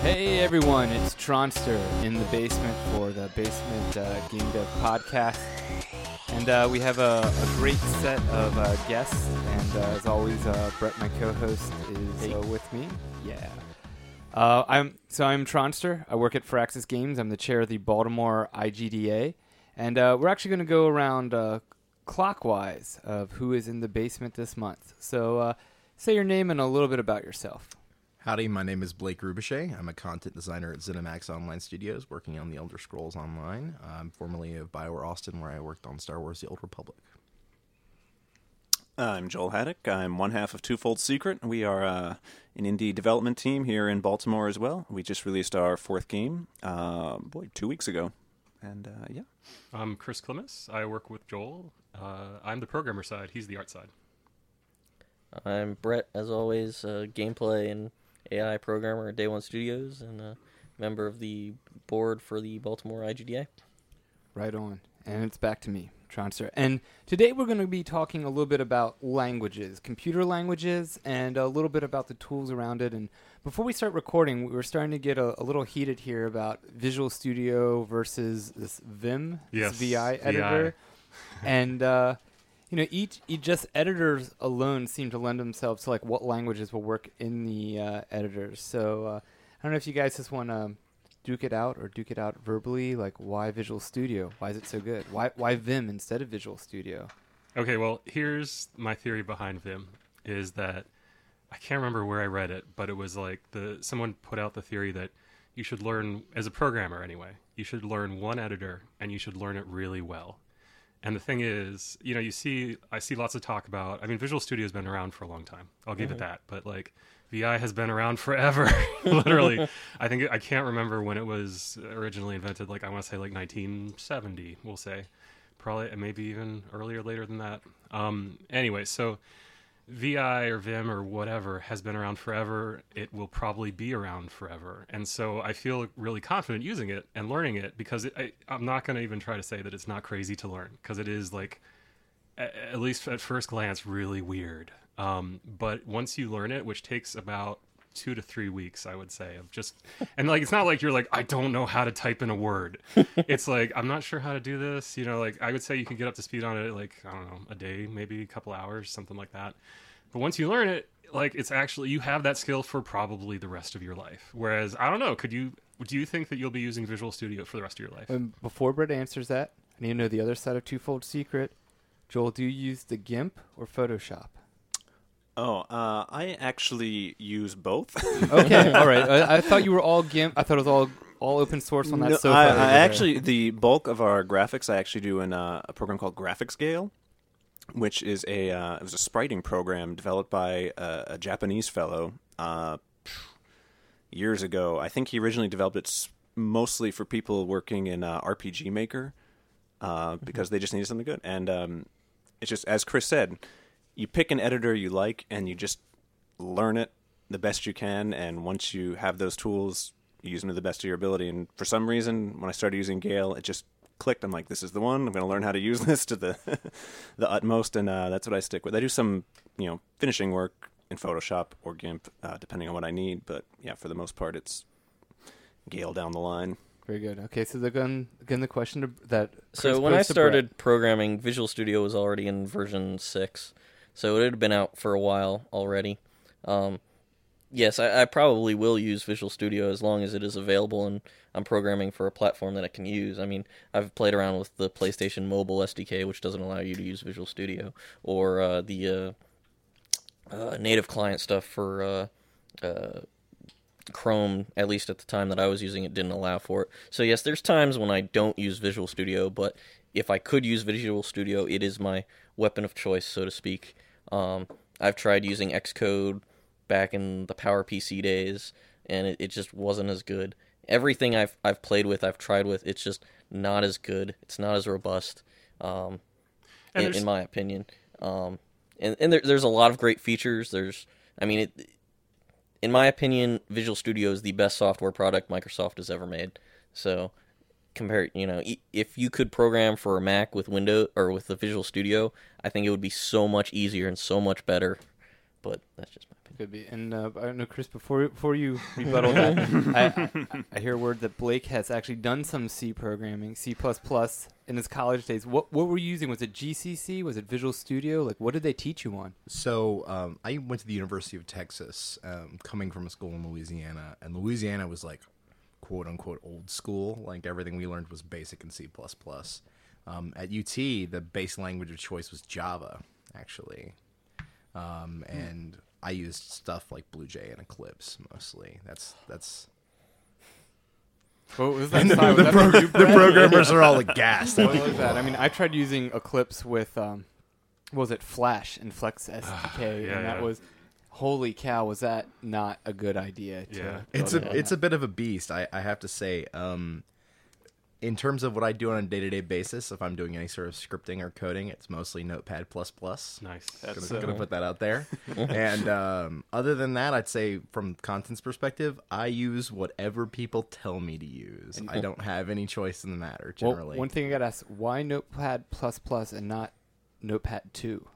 Hey everyone, it's Tronster in the basement for the Basement Game Dev Podcast. And we have a great set of guests, and as always, Brett, my co-host, is with me. Yeah. I'm Tronster. I work at Firaxis Games. I'm the chair of the Baltimore IGDA. And we're actually going to go around clockwise of who is in the basement this month. So say your name and a little bit about yourself. Howdy, my name is Blake Rubichet. I'm a content designer at ZeniMax Online Studios, working on The Elder Scrolls Online. I'm formerly of BioWare Austin, where I worked on Star Wars The Old Republic. I'm Joel Haddock. I'm one half of Twofold Secret. We are an indie development team here in Baltimore as well. We just released our fourth game, 2 weeks ago. And, yeah. I'm Chris Clements. I work with Joel. I'm the programmer side. He's the art side. I'm Brett, as always, gameplay and AI programmer at Day One Studios and a member of the board for the Baltimore IGDA. Right on. And it's back to me, Tronster. And today we're going to be talking a little bit about languages, computer languages, and a little bit about the tools around it. And before we start recording, we were starting to get a little heated here about Visual Studio versus this Vim, yes, this VI editor. And each just editors alone seem to lend themselves to like what languages will work in the editors. So I don't know if you guys just want to duke it out verbally, like why Visual Studio? Why is it so good? Why Vim instead of Visual Studio? Okay, well, here's my theory behind Vim, is that I can't remember where I read it, but it was like someone put out the theory that you should learn, as a programmer anyway, you should learn one editor and you should learn it really well. And the thing is, I see lots of talk about, Visual Studio has been around for a long time. I'll give it that. But like VI has been around forever, literally. I can't remember when it was originally invented. Like I want to say like 1970, we'll say. Probably, maybe even earlier, later than that. Anyway, so VI or Vim or whatever has been around forever. It will probably be around forever. And so I feel really confident using it and learning it because I'm not going to even try to say that it's not crazy to learn, because it is, like, at least at first glance, really weird. But once you learn it, which takes about 2 to 3 weeks, I would say, of just, and like, it's not like you're like, I don't know how to type in a word. It's like, I'm not sure how to do this. Like I would say you can get up to speed on it, like, I don't know, a day, maybe a couple hours, something like that. But once you learn it, like, it's actually, you have that skill for probably the rest of your life. Whereas, I don't know, do you think that you'll be using Visual Studio for the rest of your life? Before Brett answers that, I need to know the other side of Twofold Secret. Joel, do you use the GIMP or Photoshop? Oh, I actually use both. Okay, all right. I thought you were all GIMP. I thought it was all open source on that sofa. I actually, the bulk of our graphics I actually do in a program called GraphicsGale, which is it was a spriting program developed by a Japanese fellow years ago. I think he originally developed it mostly for people working in RPG Maker because they just needed something good. And it's just, as Chris said, you pick an editor you like and you just learn it the best you can. And once you have those tools, you use them to the best of your ability. And for some reason, when I started using Gale, it just clicked. I'm like, this is the one. I'm going to learn how to use this to the utmost, and that's what I stick with. I do some, finishing work in Photoshop or GIMP, depending on what I need. But yeah, for the most part, it's Gale down the line. Very good. Okay, so again, the question that Chris so when I posed to started Brett. programming, Visual Studio was already in version 6, so it had been out for a while already. Yes, I probably will use Visual Studio as long as it is available and I'm programming for a platform that I can use. I've played around with the PlayStation Mobile SDK, which doesn't allow you to use Visual Studio, or the native client stuff for Chrome, at least at the time that I was using it, didn't allow for it. So yes, there's times when I don't use Visual Studio, but if I could use Visual Studio, it is my weapon of choice, so to speak. I've tried using Xcode back in the PowerPC days, and it just wasn't as good. Everything I've tried with, it's just not as good. It's not as robust, in my opinion. And there's a lot of great features. In my opinion, Visual Studio is the best software product Microsoft has ever made. So, if you could program for a Mac with Windows or with the Visual Studio, I think it would be so much easier and so much better. But that's just my opinion. Could be. And I don't know, Chris, before you rebuttal that, I hear word that Blake has actually done some C programming, C++ in his college days. What were you using? Was it GCC? Was it Visual Studio? Like, what did they teach you on? So I went to the University of Texas, coming from a school in Louisiana, and Louisiana was like, quote unquote, old school. Like everything we learned was basic in C++. At UT, the base language of choice was Java, actually, and I used stuff like BlueJ and Eclipse mostly. That's What was that? the programmers are all aghast. What was that? I mean, I tried using Eclipse with what was it, Flash and Flex SDK, and that was, holy cow, was that not a good idea? It's a bit of a beast, I have to say. In terms of what I do on a day-to-day basis, if I'm doing any sort of scripting or coding, it's mostly Notepad++. Nice. That's Gonna put that out there. And other than that, I'd say from content's perspective, I use whatever people tell me to use. I don't have any choice in the matter, generally. Well, one thing I got to ask, why Notepad++ and not Notepad 2?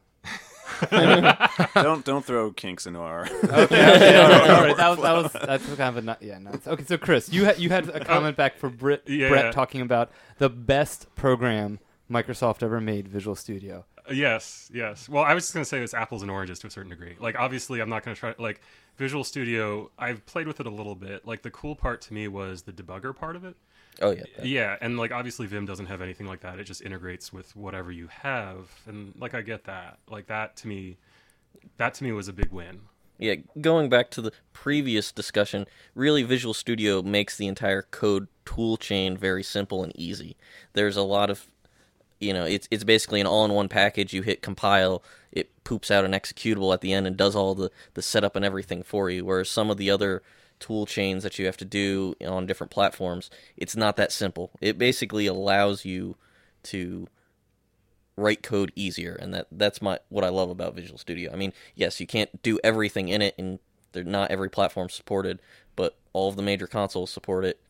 Don't throw kinks into our. Okay, all right. That's kind of a nuts. Okay, so Chris, you had a comment back for Brett talking about the best program Microsoft ever made, Visual Studio. Yes. Well, I was just going to say it's apples and oranges to a certain degree. Like, obviously, I'm not going to try... Like, Visual Studio, I've played with it a little bit. Like, the cool part to me was the debugger part of it. Oh, yeah. Yeah, and, like, obviously Vim doesn't have anything like that. It just integrates with whatever you have. And, like, I get that. Like, that to me was a big win. Yeah, going back to the previous discussion, really Visual Studio makes the entire code tool chain very simple and easy. There's a lot of... it's basically an all-in-one package. You hit compile, it poops out an executable at the end and does all the setup and everything for you, whereas some of the other tool chains that you have to do on different platforms, it's not that simple. It basically allows you to write code easier, and that's what I love about Visual Studio. I mean, yes, you can't do everything in it, and not every platform supported, but all of the major consoles support it,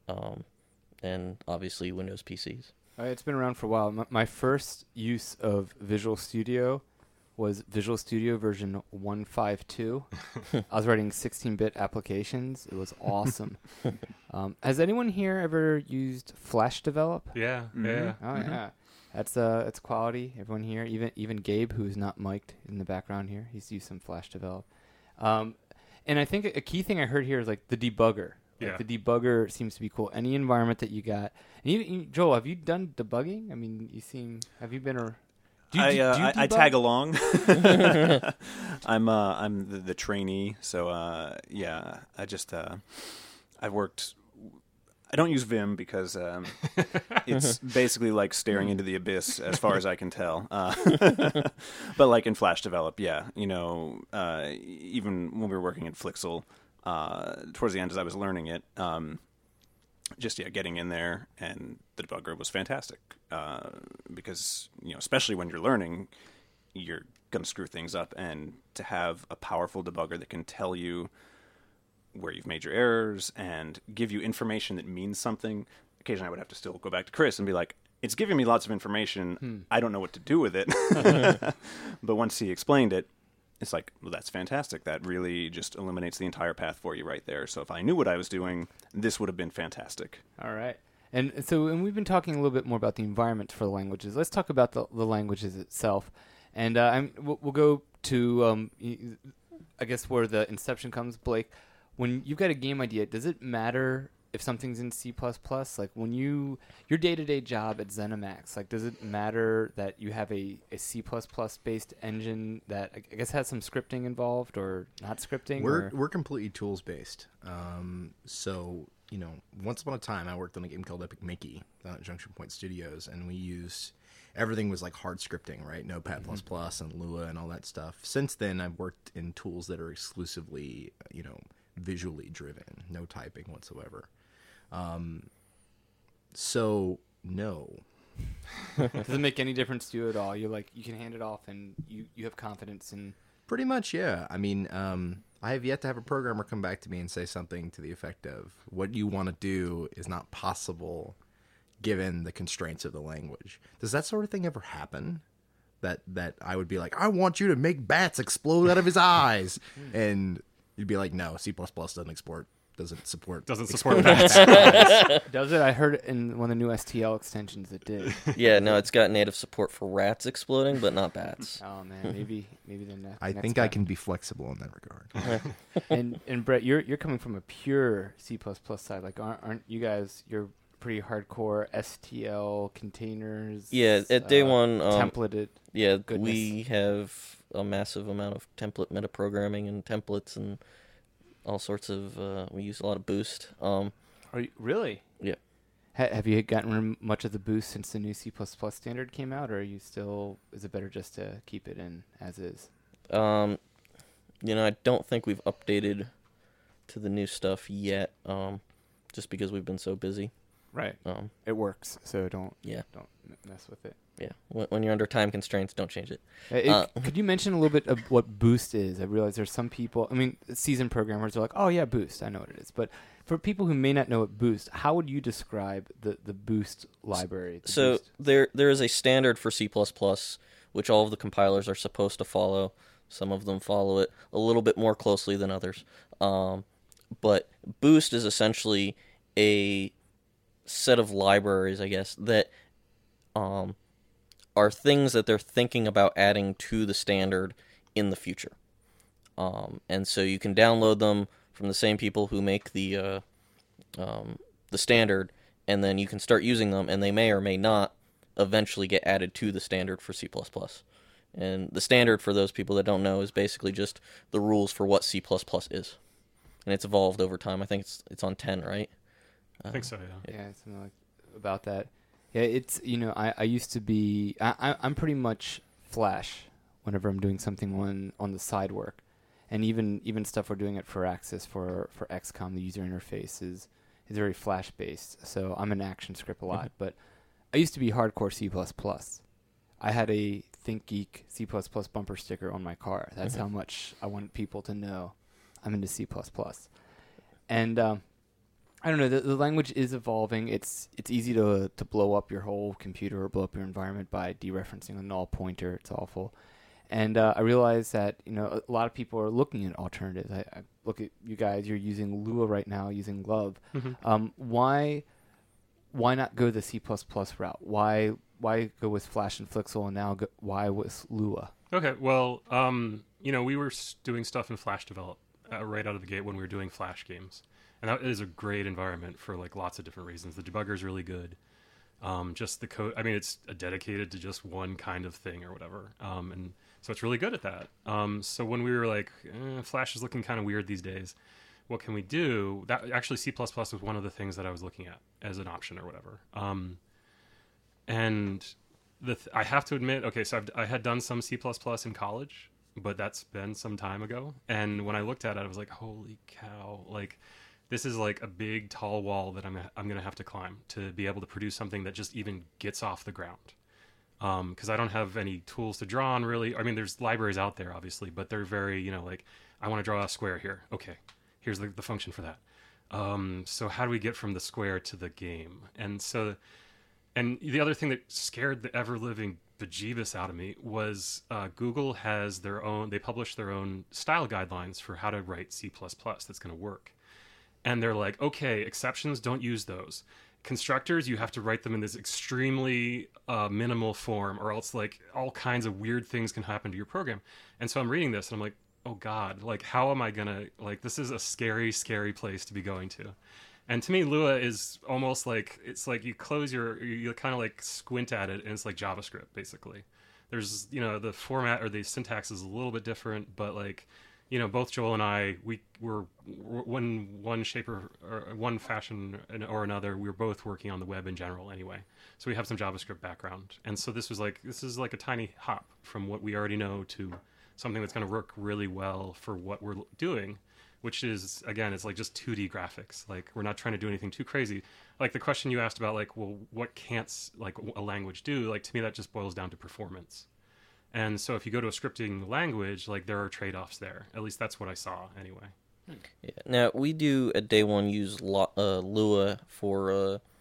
and obviously Windows PCs. It's been around for a while. My first use of Visual Studio was Visual Studio version 1.5.2. I was writing 16-bit applications. It was awesome. Has anyone here ever used Flash Develop? Yeah. Yeah. Oh, yeah. It's quality. Everyone here, even Gabe, who's not mic'd in the background here, he's used some Flash Develop. And I think a key thing I heard here is like the debugger. Like the debugger seems to be cool. Any environment that you got. And even, Joel, have you done debugging? I mean, have you been or... I tag along. I'm the trainee, so I just I've worked. I don't use Vim because it's basically like staring into the abyss as far as I can tell. But like in Flash Develop, even when we were working at Flixel, towards the end as I was learning it, getting in there, and the debugger was fantastic because especially when you're learning, you're going to screw things up, and to have a powerful debugger that can tell you where you've made your errors and give you information that means something. Occasionally I would have to still go back to Chris and be like, it's giving me lots of information. I don't know what to do with it. But once he explained it, it's like, well, that's fantastic. That really just eliminates the entire path for you right there. So if I knew what I was doing, this would have been fantastic. All right. And we've been talking a little bit more about the environment for the languages. Let's talk about the languages itself. And we'll go to, I guess, where the inception comes, Blake. When you've got a game idea, does it matter if something's in C++? Like when your day-to-day job at ZeniMax, like does it matter that you have a C++ based engine that I guess has some scripting involved or not scripting? We're completely tools based. So once upon a time I worked on a game called Epic Mickey down at Junction Point Studios, and we used everything was like hard scripting, right? Notepad++ and Lua and all that stuff. Since then I've worked in tools that are exclusively visually driven, no typing whatsoever. So no. Does it make any difference to you at all? You can hand it off and you have confidence in... Pretty much, yeah. I mean, I have yet to have a programmer come back to me and say something to the effect of, what you want to do is not possible given the constraints of the language. Does that sort of thing ever happen? that I would be like, I want you to make bats explode out of his eyes, and you'd be like, no, C++ doesn't support bats. Does it? I heard in one of the new STL extensions it did. Yeah, no, it's got native support for rats exploding, but not bats. Oh man, maybe the next. I think I can be flexible in that regard. And Brett, you're coming from a pure C++ side. Like, aren't you guys? You're pretty hardcore STL containers. Yeah, at day one, templated. Yeah, goodness. we have a massive amount of template metaprogramming and templates and all sorts of. We use a lot of Boost. Are you really? Yeah. Have you gotten rid of much of the Boost since the new C++ standard came out, or are you still? Is it better just to keep it in as is? I don't think we've updated to the new stuff yet. Just because we've been so busy. Right. It works, so don't mess with it. Yeah. When you're under time constraints, don't change it. Could you mention a little bit of what Boost is? I realize there's some people, seasoned programmers are like, oh yeah, Boost, I know what it is. But for people who may not know what Boost, how would you describe the Boost library? So Boost? there is a standard for C++, which all of the compilers are supposed to follow. Some of them follow it a little bit more closely than others. But Boost is essentially a set of libraries, I guess, that are things that they're thinking about adding to the standard in the future. And so you can download them from the same people who make the standard, and then you can start using them, and they may or may not eventually get added to the standard for C++. And the standard, for those people that don't know, is basically just the rules for what C++ is. And it's evolved over time. I think it's on 10, right? I think so, yeah. Yeah, something like about that. Yeah, it's, I used to be, I'm pretty much Flash whenever I'm doing something on the side work. And even stuff we're doing at Firaxis for XCOM, the user interface is very Flash based. So I'm in ActionScript a lot, but I used to be hardcore C++. I had a ThinkGeek C++ bumper sticker on my car. That's how much I want people to know I'm into C++. And I don't know, the language is evolving. It's easy to blow up your whole computer or blow up your environment by dereferencing a null pointer. It's awful. And I realize that, a lot of people are looking at alternatives. I look at you guys, you're using Lua right now, using Glove. Why not go the C++ route? Why go with Flash and Flixel, and now why with Lua? Okay, well, we were doing stuff in Flash Develop right out of the gate when we were doing Flash games. And that is a great environment for lots of different reasons. The debugger is really good. Just the code, it's dedicated to just one kind of thing or whatever. And so it's really good at that. So when we were like, Flash is looking kind of weird these days, what can we do? That actually C++ was one of the things that I was looking at as an option or whatever. And I have to admit, okay, so I had done some C++ in college, but that's been some time ago. And when I looked at it, I was like, holy cow, this is a big, tall wall that I'm going to have to climb to be able to produce something that just even gets off the ground. Because I don't have any tools to draw on, really. There's libraries out there, obviously, but they're very, I want to draw a square here. Okay, here's the function for that. So how do we get from the square to the game? And the other thing that scared the ever-living bejeebus out of me was Google has they publish their own style guidelines for how to write C++ that's going to work. And they're like, okay, exceptions, don't use those. Constructors, you have to write them in this extremely minimal form, or else all kinds of weird things can happen to your program. And so I'm reading this and I'm like, oh God, how am I gonna, this is a scary, scary place to be going to. And to me, Lua is almost it's you close you kind of squint at it, and it's like JavaScript, basically. There's, the format or the syntax is a little bit different, but both Joel and I, we were one shape or one fashion or another. We were both working on the web in general anyway, so we have some JavaScript background. And so this is a tiny hop from what we already know to something that's going to work really well for what we're doing, which is, again, it's just 2D graphics. We're not trying to do anything too crazy. The question you asked about, well, what can't a language do? To me, that just boils down to performance. And so if you go to a scripting language, there are trade-offs there. At least that's what I saw anyway. Yeah. Now, we do at day one use Lua for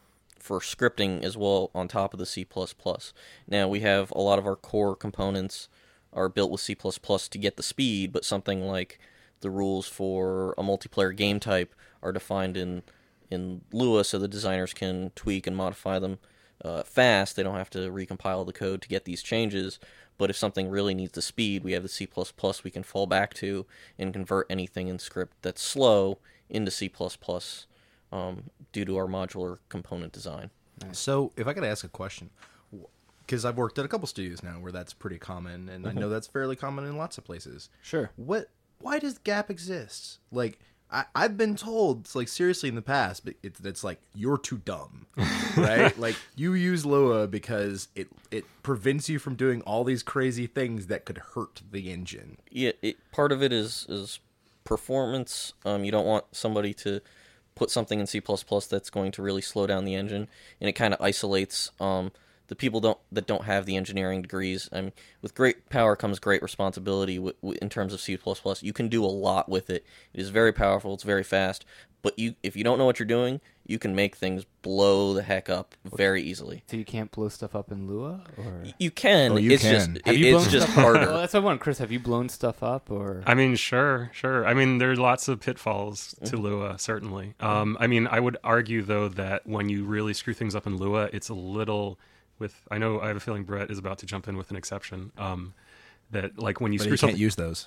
for scripting as well on top of the C++. Now, we have a lot of our core components are built with C++ to get the speed, but something like the rules for a multiplayer game type are defined in Lua, so the designers can tweak and modify them fast. They don't have to recompile the code to get these changes. But if something really needs the speed, we have the C++ we can fall back to and convert anything in script that's slow into C++ due to our modular component design. So, if I could ask a question, because I've worked at a couple studios now where that's pretty common, and I know that's fairly common in lots of places. Sure. Why does GAP exist? Like, I've been told, like, seriously in the past, but it's like, you're too dumb, right? Like, you use Lua because it prevents you from doing all these crazy things that could hurt the engine. Yeah, part of it is performance. You don't want somebody to put something in C++ that's going to really slow down the engine, and it kind of isolates the people that don't have the engineering degrees. I mean, with great power comes great responsibility in terms of C++. You can do a lot with it. It is very powerful. It's very fast. But if you don't know what you're doing, you can make things blow the heck up very easily. So you can't blow stuff up in Lua? Or? You can. Oh, you it's can. just Have you blown it's just stuff up? harder. Well, that's what I want, Chris. Have you blown stuff up? Or I mean, sure. I mean, there's lots of pitfalls to Lua, certainly. I mean, I would argue, though, that when you really screw things up in Lua, it's a little... I know I have a feeling Brett is about to jump in with an exception. That, like, when you But screw you something... can't use those.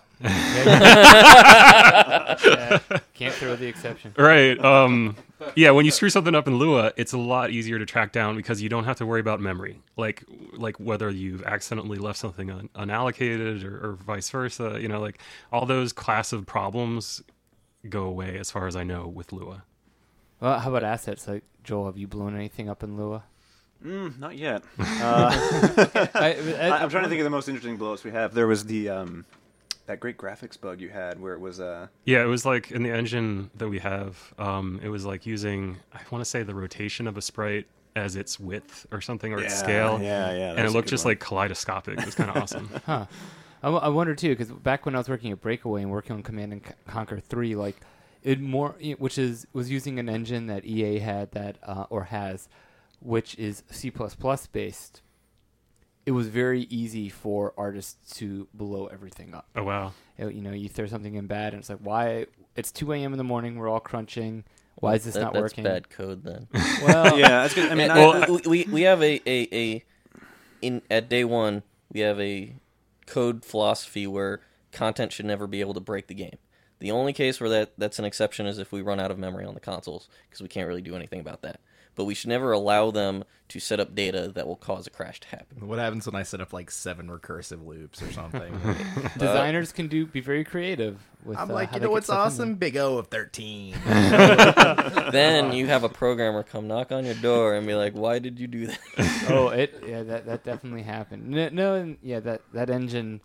yeah, can't throw the exception. Right. Yeah, when you screw something up in Lua, it's a lot easier to track down because you don't have to worry about memory. Like whether you've accidentally left something unallocated or vice versa. You know, like, all those class of problems go away, as far as I know, with Lua. Well, how about assets? Like, Joel, have you blown anything up in Lua? Not yet. I'm I'm trying to think of the most interesting blowups we have. There was the that great graphics bug you had where it was Yeah, it was like in the engine that we have. It was like using, I want to say, the rotation of a sprite as its width or something, or its scale. Yeah. And it looked just like kaleidoscopic. It was kind of awesome. Huh. I wonder too, because back when I was working at Breakaway and working on Command and Conquer 3, like was using an engine that EA had that or has, which is C++ based. It was very easy for artists to blow everything up. Oh wow! You throw something in bad, and it's like, why? It's 2 a.m. in the morning. We're all crunching. Why is this not working? That's bad code then. Well, yeah, that's good. I mean, we have at day one we have a code philosophy where content should never be able to break the game. The only case where that's an exception is if we run out of memory on the consoles, because we can't really do anything about that. But we should never allow them to set up data that will cause a crash to happen. What happens when I set up like 7 recursive loops or something? Designers can be very creative with I'm like, how you they know get what's stuff in awesome? Big O of 13. Then you have a programmer come knock on your door and be like, "Why did you do that?" there. That definitely happened. That engine.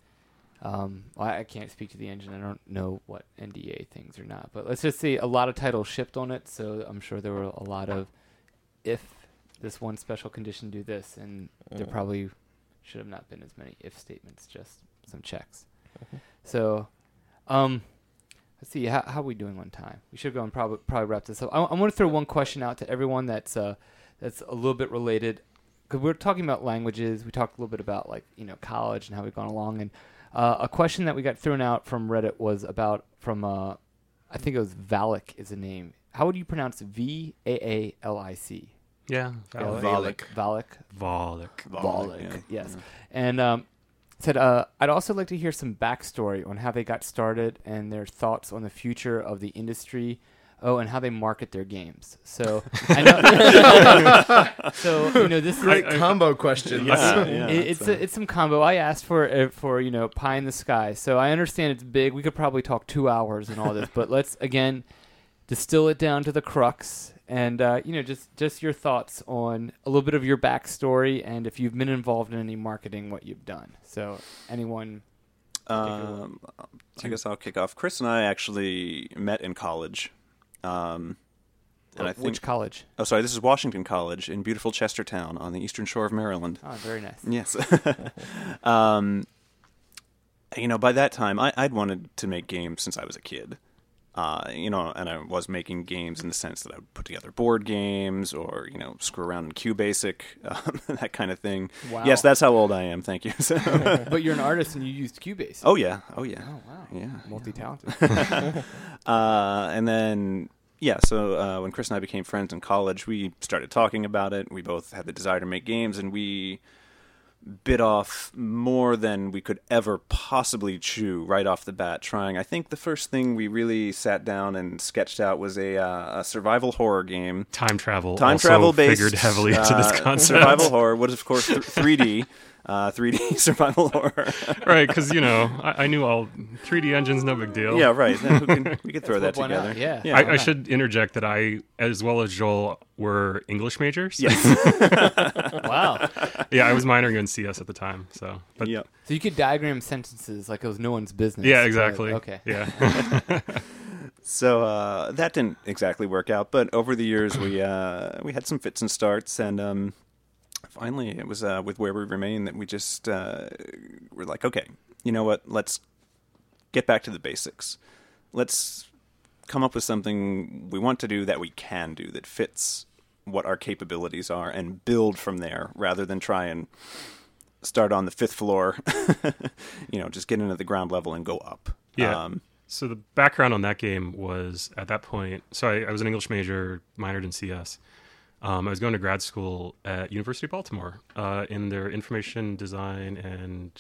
I can't speak to the engine. I don't know what NDA things or not. But let's just say a lot of titles shipped on it, so I'm sure there were a lot of, if this one special condition do this, and there probably should have not been as many if statements, just some checks. So, let's see, how are we doing on time? We should go and probably wrap this up. I want to throw one question out to everyone that's a little bit related, because we're talking about languages. We talked a little bit about college and how we've gone along, and a question that we got thrown out from Reddit was from I think it was Valak is the name. How would you pronounce Vaalic? Yeah. Valak. Valak. Yes. And said, I'd also like to hear some backstory on how they got started and their thoughts on the future of the industry. Oh, and how they market their games. So I know. This is Great combo question. it's some combo. I asked for pie in the sky. So I understand it's big. We could probably talk 2 hours and all this, but let's again distill it down to the crux. And just your thoughts on a little bit of your backstory, and if you've been involved in any marketing, what you've done. So anyone. I guess I'll kick off. Chris and I actually met in college. And I think, which college? Oh, sorry. This is Washington College in beautiful Chestertown on the eastern shore of Maryland. Oh, very nice. Yes. By that time, I'd wanted to make games since I was a kid. And I was making games in the sense that I would put together board games or, screw around in QBasic, that kind of thing. Wow. Yes, that's how old I am. Thank you. But you're an artist and you used Cubase. Oh, yeah. Oh, wow. Yeah. Multi-talented. And then, so when Chris and I became friends in college, we started talking about it. We both had the desire to make games, and we bit off more than we could ever possibly chew right off the bat trying. I think the first thing we really sat down and sketched out was a survival horror game. Time travel based, figured heavily into this concept. Survival horror was, of course, 3D. 3D survival horror. Right, because, I knew all 3D engines, no big deal. Yeah, right. We could throw that Why not? together. Yeah. I should interject that I, as well as Joel, were English majors. Yes. Wow. Yeah, I was minoring in CS at the time. So, but Yeah. So you could diagram sentences like it was no one's business. yeah, but- exactly. Okay. Yeah. So that didn't exactly work out, but over the years we had some fits and starts, and finally it was with Where We Remain that we just were like, okay, you know what? Let's get back to the basics. Let's come up with something we want to do that we can do that fits what our capabilities are, and build from there rather than try and start on the 5th floor. Just get into the ground level and go up. Yeah. So the background on that game was, at that point, so I was an English major, minored in CS. I was going to grad school at University of Baltimore in their information design and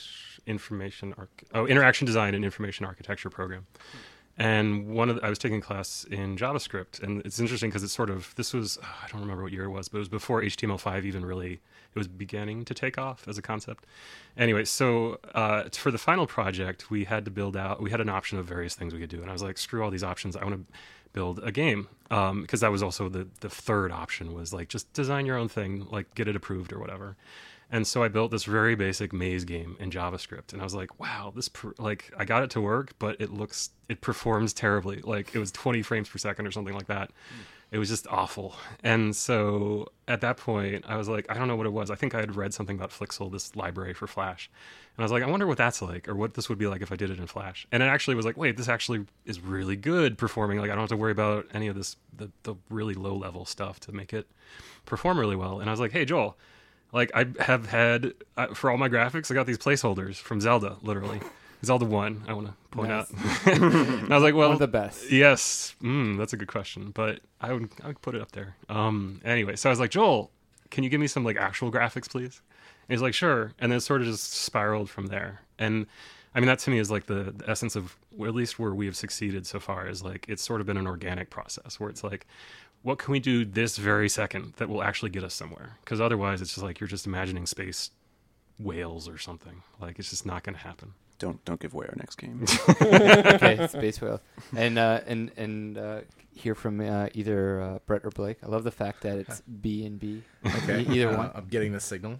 interaction design and information architecture program. And I was taking a class in JavaScript, and it's interesting because it's this was, I don't remember what year it was, but it was before HTML5 even really, it was beginning to take off as a concept. Anyway, so for the final project, we had an option of various things we could do. And I was like, screw all these options. I want to build a game. Because that was also the third option was like, just design your own thing, like get it approved or whatever. And so I built this very basic maze game in JavaScript, and I was like, "Wow, I got it to work, but it performs terribly. Like it was 20 frames per second or something like that. It was just awful." And so at that point, I was like, I don't know what it was. I think I had read something about Flixel, this library for Flash, and I was like, I wonder what that's like, or what this would be like if I did it in Flash. And it actually was like, wait, this actually is really good performing. Like I don't have to worry about any of this, the really low level stuff to make it perform really well. And I was like, hey, Joel. Like, I have had, for all my graphics, I got these placeholders from Zelda, literally. Zelda 1, I want to point out. And I was like, well... One of the best. Yes. That's a good question, but I would put it up there. Anyway, so I was like, Joel, can you give me some, actual graphics, please? And he's like, sure. And then it sort of just spiraled from there. And, I mean, that to me is, the essence of, at least where we have succeeded so far, is, it's sort of been an organic process, where it's like... what can we do this very second that will actually get us somewhere? Because otherwise, it's just like you're just imagining space whales or something. Like it's just not going to happen. Don't give away our next game. Okay, Space Whale, and hear from either Brett or Blake. I love the fact that it's B and B. Okay, Either one. I'm getting the signal.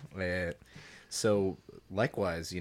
So likewise,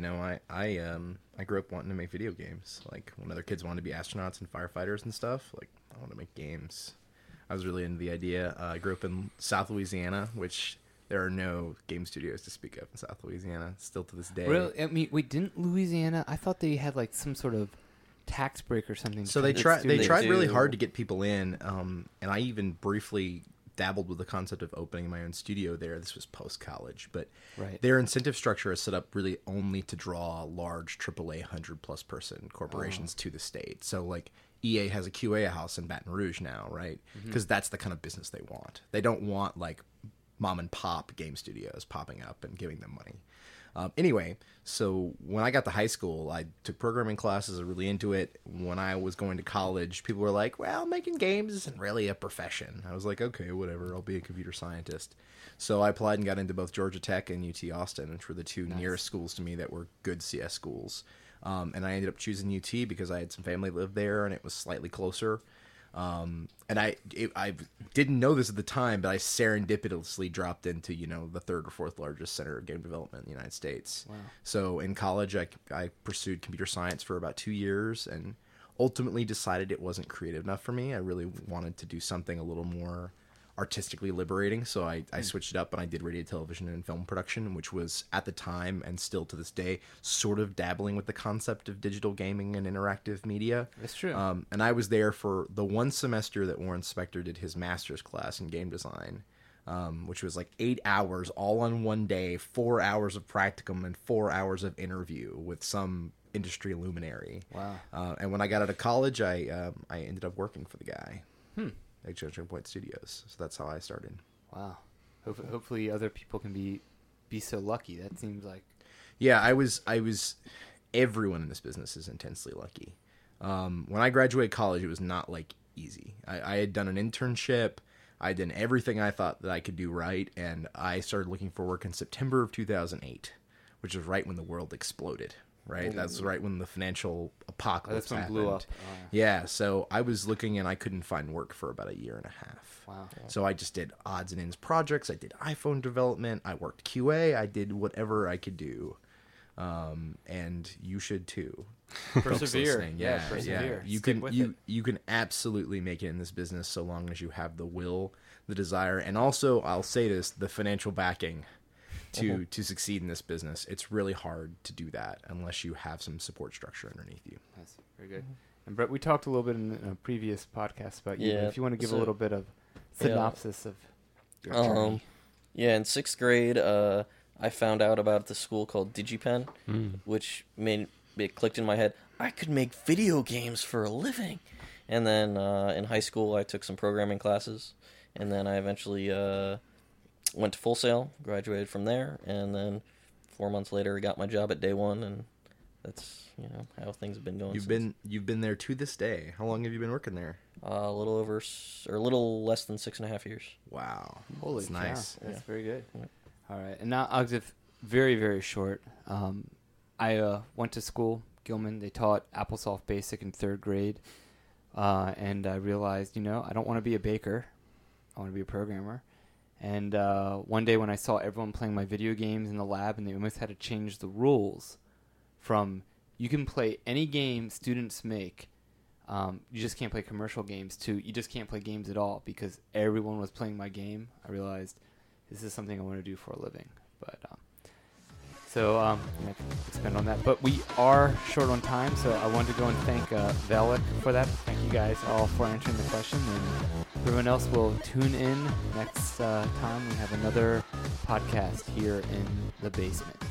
I grew up wanting to make video games. Like when other kids wanted to be astronauts and firefighters and stuff. Like I want to make games. I was really into the idea. I grew up in South Louisiana, which there are no game studios to speak of in South Louisiana, still to this day. Really? I mean, wait, didn't Louisiana? I thought they had some sort of tax break or something. So they tried really hard to get people in, and I even briefly dabbled with the concept of opening my own studio there. This was post-college, but Right. Their incentive structure is set up really only to draw large AAA 100-plus person corporations to the state. So EA has a QA house in Baton Rouge now, right? Because that's the kind of business they want. They don't want mom and pop game studios popping up and giving them money. Anyway, so when I got to high school, I took programming classes. I was really into it. When I was going to college, people were like, well, making games isn't really a profession. I was like, okay, whatever. I'll be a computer scientist. So I applied and got into both Georgia Tech and UT Austin, which were the two nearest schools to me that were good CS schools. And I ended up choosing UT because I had some family live there and it was slightly closer. And I didn't know this at the time, but I serendipitously dropped into, the third or fourth largest center of game development in the United States. Wow. So in college, I pursued computer science for about 2 years and ultimately decided it wasn't creative enough for me. I really wanted to do something a little more artistically liberating. So I switched it up and I did radio, television, and film production, which was at the time and still to this day sort of dabbling with the concept of digital gaming and interactive media. That's true. And I was there for the one semester that Warren Spector did his master's class in game design, which was like 8 hours all on one day, 4 hours of practicum and 4 hours of interview with some industry luminary. Wow. And when I got out of college, I ended up working for the guy at Judgment Point Studios. So that's how I started. Wow. Hopefully other people can be so lucky. That seems like... Yeah, I was everyone in this business is intensely lucky. When I graduated college, it was not like easy. I had done an internship. I did everything I thought that I could do right, and I started looking for work in September of 2008, which was right when the world exploded. Right, that's right when the financial apocalypse when it happened. blew up. Yeah, so I was looking and I couldn't find work for about a year and a half. Wow. So I just did odds and ends projects. I did iPhone development. I worked QA. I did whatever I could do. And you should too. folks Persevere. listening. Yeah, persevere. You Stick can with you can absolutely make it in this business so long as you have the will, the desire, and also I'll say this, the financial backing to succeed in this business. It's really hard to do that unless you have some support structure underneath you. That's very good. And Brett, we talked a little bit in a previous podcast about you. Yeah, But if you want to give a so- little bit of synopsis of your journey. Yeah, in 6th grade, I found out about this school called DigiPen, which made it clicked in my head. I could make video games for a living. And then in high school, I took some programming classes, and then I eventually went to Full Sail, graduated from there, and then 4 months later, I got my job at Day One, and that's how things have been going. You've been there to this day. How long have you been working there? A little less than 6.5 years. Wow, Holy that's cow. nice. That's Yeah. very good. Yeah. All right. And now I'll give very, very short. I went to school, Gilman. They taught AppleSoft Basic in 3rd grade. And I realized, I don't want to be a baker. I want to be a programmer. And one day when I saw everyone playing my video games in the lab, and they almost had to change the rules from you can play any game students make, you just can't play commercial games, to you just can't play games at all because everyone was playing my game, I realized this is something I want to do for a living. But so I'm going to expand on that. But we are short on time, so I wanted to go and thank Velik for that. Thank you guys all for answering the question. And everyone else will tune in next time. We have another podcast here in the basement.